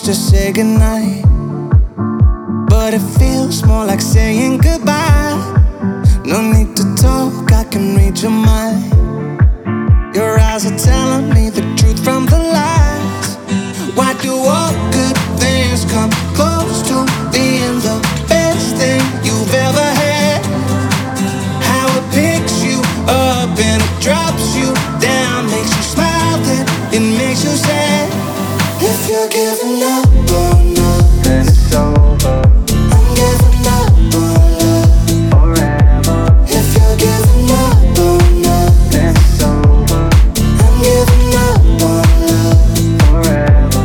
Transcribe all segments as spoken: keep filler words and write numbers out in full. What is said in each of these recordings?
to say goodnight, but it feels more like saying goodbye. No need to talk, I can read your mind. Your eyes are telling me the truth from the lies. Why do all good things come close to being the best thing you've ever had? How it picks you up and it drops you down, makes you smile, then it makes you sad. If you're giving up on us, then it's over. I'm giving up on love forever. If you're giving up on us, then it's over. I'm giving up on love forever.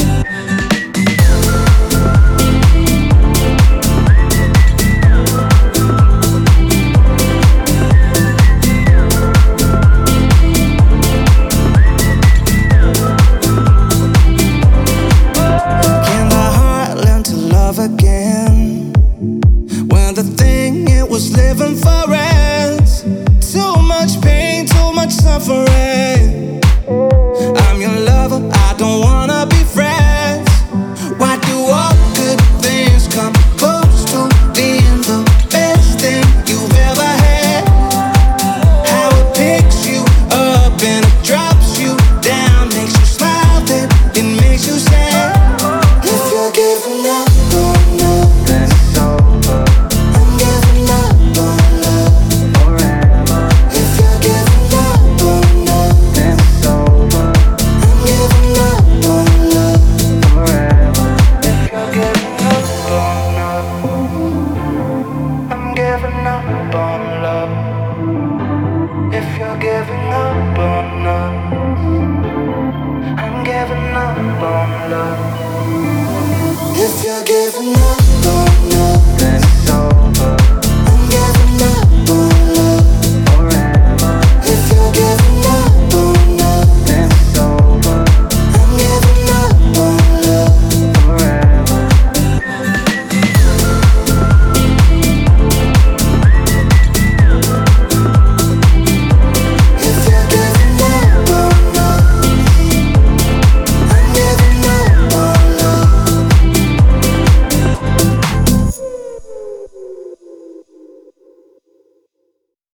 Can the heart learn to love again when the thing it was living for ends? Too much pain, too much suffering. I'm your lover, I don't wanna be friends. Why do all good things come close to being the best thing you've ever had? How it picks you up and it drops you down, makes you smile, then it makes you sad. If you're giving up on love, then it's over. I'm giving up on love forever. If you're giving up on love, then it's over. I'm giving up on love forever. If you're giving up on love, I'm giving up on love. If you're giving up on love, I'm giving up on love. If you're giving up on love, then